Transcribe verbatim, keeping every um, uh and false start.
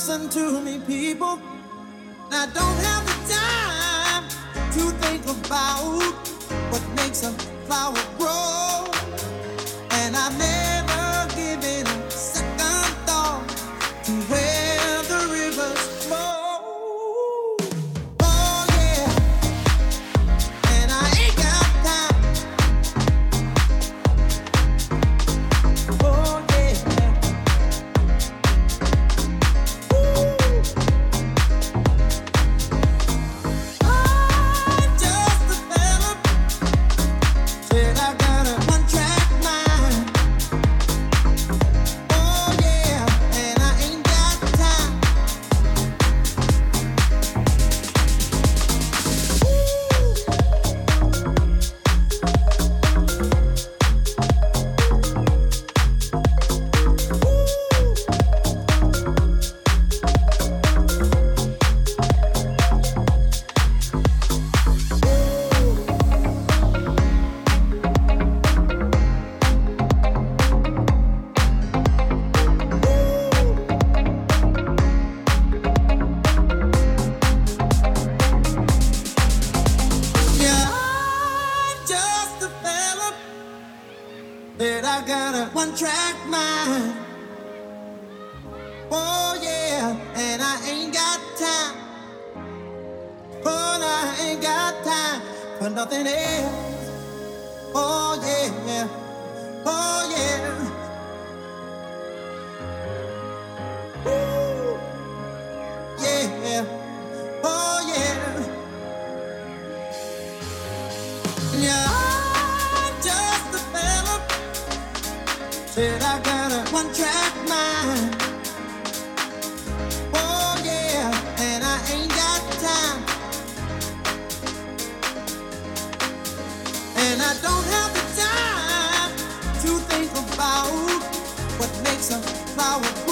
Listen to me, people. I don't have the time to think about what makes a flower grow. And I've never given a second thought to where the rivers flow. Oh yeah, and I ain't got time. Oh yeah. I'm just a fella, said I got a one-track mind. Oh yeah, and I ain't got time. Yeah, I'm just a fella, said I got a one-track mind. Oh yeah, and I ain't got time. Oh, no, I ain't got time for nothing else. Oh yeah, oh yeah. Ooh, yeah, oh yeah. Yeah, I'm just a fella, said I got a one-track mind. Oh yeah, and I ain't got time. And I don't have the time to think about what makes a flower